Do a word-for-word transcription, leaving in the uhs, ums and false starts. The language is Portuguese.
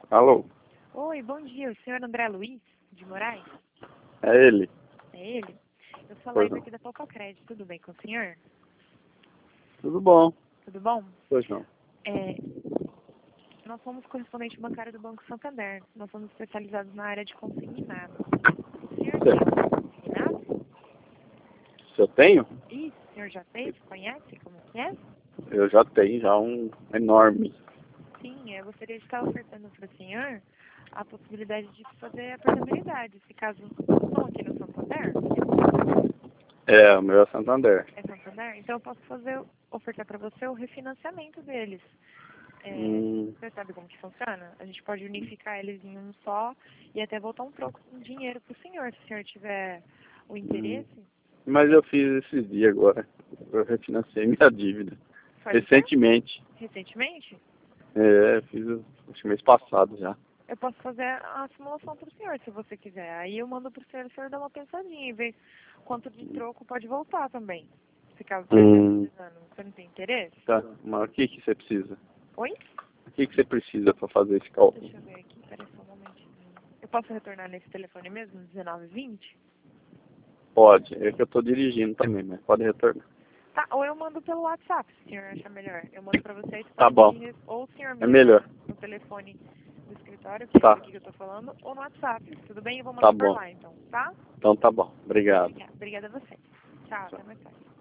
Alô? Oi, bom dia. O senhor André Luiz, de Moraes? É ele? É ele? Eu sou a Pois Laís não. aqui da Popocred. Tudo bem com o senhor? Tudo bom? Tudo bom? Pois não. É, nós somos correspondente bancário do Banco Santander. Nós somos especializados na área de consignado. O senhor tem consignado? Se eu tenho? Isso, o senhor já fez? Conhece como que é? Eu já tenho, já um enorme. Sim, eu gostaria de estar ofertando para o senhor a possibilidade de fazer a portabilidade. Se caso estão aqui no Santander, É, o meu é Santander. é Santander, então eu posso fazer, ofertar para você o refinanciamento deles. É, Hum, você sabe como que funciona? A gente pode unificar eles em um só e até voltar um troco em dinheiro para o senhor, se o senhor tiver o hum. interesse. Mas eu fiz esses dias agora. Eu refinanciei minha dívida. Faz o quê? Recentemente. Recentemente? É, fiz acho que mês passado já. Eu posso fazer a simulação para o senhor, se você quiser. Aí eu mando para o senhor, o senhor dá uma pensadinha e vê quanto de troco pode voltar também. Se caso você estiver Hum, precisando. Você não tem interesse? tá. Mas o que que você precisa? Oi? O que que você precisa para fazer esse cálculo? Deixa eu ver aqui, peraí só um momentinho. Eu posso retornar nesse telefone mesmo, dezenove vinte? Pode. É que eu tô dirigindo também, mas pode retornar. Tá, ou eu mando pelo WhatsApp, se o senhor achar melhor. Eu mando pra vocês, Tá pode bom. me, res- ou o senhor me É melhor. retorna no telefone do escritório, que é esse Tá. aqui que eu tô falando, ou no WhatsApp. Tudo bem? Eu vou Tá mandar por bom. lá, então, tá? Então tá bom. Obrigado. Obrigada. Obrigada a você. Tchau, até mais tarde.